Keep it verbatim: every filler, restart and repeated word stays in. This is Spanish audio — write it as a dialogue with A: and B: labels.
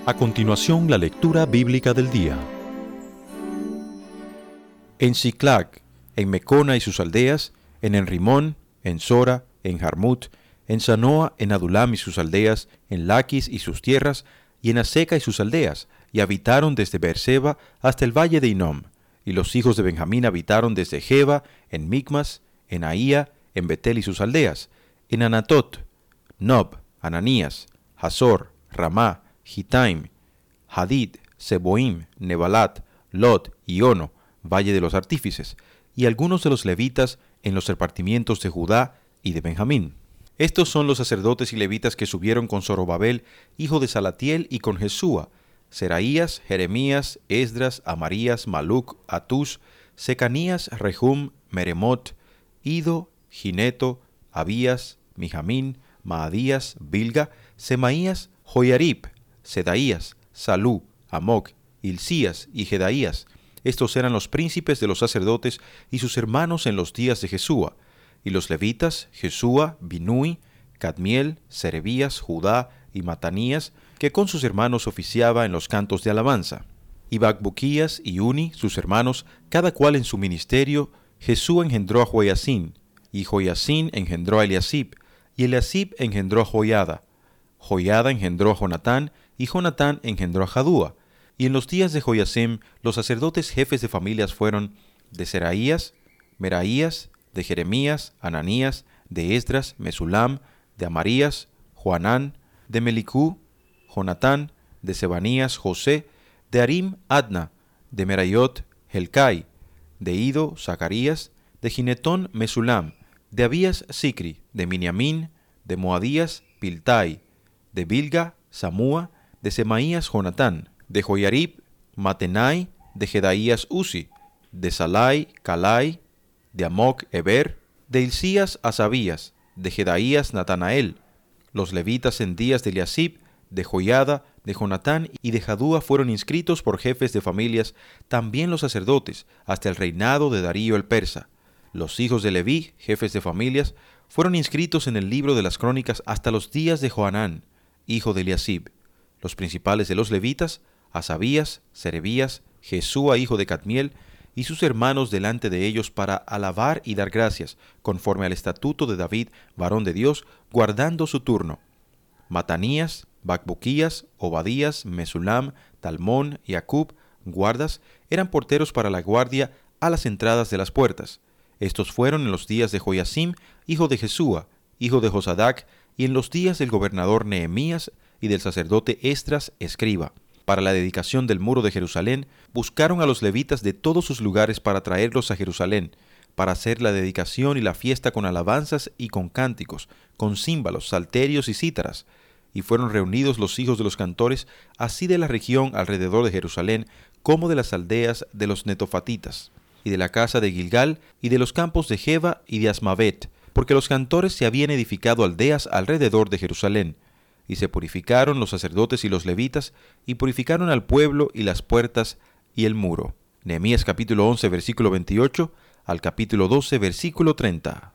A: A continuación, la lectura bíblica del día. En Siclag, en Mecona y sus aldeas, en Enrimón, en Sora, en Jarmut, en Sanoa, en Adulam y sus aldeas, en Laquis y sus tierras, y en Aseca y sus aldeas, y habitaron desde Beerseba hasta el valle de Hinnom. Y los hijos de Benjamín habitaron desde Geba, en Micmas, en Ahía, en Betel y sus aldeas, en Anatot, Nob, Ananías, Hazor, Ramá, Gitaim, Hadid, Seboim, Nebalat, Lot y Ono, valle de los artífices, y algunos de los levitas en los repartimientos de Judá y de Benjamín. Estos son los sacerdotes y levitas que subieron con Zorobabel, hijo de Salatiel, y con Jesúa: Seraías, Jeremías, Esdras, Amarías, Maluc, Atús, Secanías, Rehum, Meremot, Ido, Gineto, Abías, Mijamín, Maadías, Bilga, Semaías, Joiarib, Sedaías, Salú, Amoc, Hilcías y Jedaías. Estos eran los príncipes de los sacerdotes y sus hermanos en los días de Jesúa. Y los levitas, Jesúa, Binui, Cadmiel, Serebías, Judá y Matanías, que con sus hermanos oficiaba en los cantos de alabanza. Y Bacbuquías y Uni, sus hermanos, cada cual en su ministerio. Jesúa engendró a Joiacín, y Joiacín engendró a Eliasib, y Eliasib engendró a Joiada. Joiada engendró a Jonatán, y Jonatán engendró a Jadúa. Y en los días de Joiacim, los sacerdotes jefes de familias fueron de Seraías, Meraías, de Jeremías, Ananías, de Esdras, Mesulam, de Amarías, Joanán, de Melicú, Jonatán, de Sebanías, José, de Arim, Adna, de Merayot, Helcai, de Ido, Zacarías, de Ginetón, Mesulam, de Abías, Sicri, de Miniamín, de Moadías, Piltai, de Bilga, Samúa, de Semaías, Jonatán, de Joiarib, Matenai, de Jedaías, Uzi, de Salai, Calai, de Amoc, Eber, de Hilcías, Asabías, de Jedaías, Natanael. Los levitas en días de Eliasib, de Joiada, de Jonatán y de Jadúa fueron inscritos por jefes de familias, también los sacerdotes, hasta el reinado de Darío el persa. Los hijos de Leví, jefes de familias, fueron inscritos en el libro de las crónicas hasta los días de Johanán, hijo de Eliasib. Los principales de los levitas, Asabías, Serebías, Jesúa, hijo de Cadmiel, y sus hermanos delante de ellos para alabar y dar gracias, conforme al estatuto de David, varón de Dios, guardando su turno. Matanías, Bacbuquías, Obadías, Mesulam, Talmón y Acub, guardas, eran porteros para la guardia a las entradas de las puertas. Estos fueron en los días de Joiacim, hijo de Jesúa, hijo de Josadac, y en los días del gobernador Nehemías y del sacerdote Esdras, escriba. Para la dedicación del muro de Jerusalén, buscaron a los levitas de todos sus lugares para traerlos a Jerusalén, para hacer la dedicación y la fiesta con alabanzas y con cánticos, con címbalos, salterios y cítaras. Y fueron reunidos los hijos de los cantores, así de la región alrededor de Jerusalén, como de las aldeas de los netofatitas, y de la casa de Gilgal, y de los campos de Geba y de Asmavet, porque los cantores se habían edificado aldeas alrededor de Jerusalén. Y se purificaron los sacerdotes y los levitas, y purificaron al pueblo y las puertas y el muro. Nehemías capítulo once, versículo veintiocho, al capítulo doce, versículo treinta.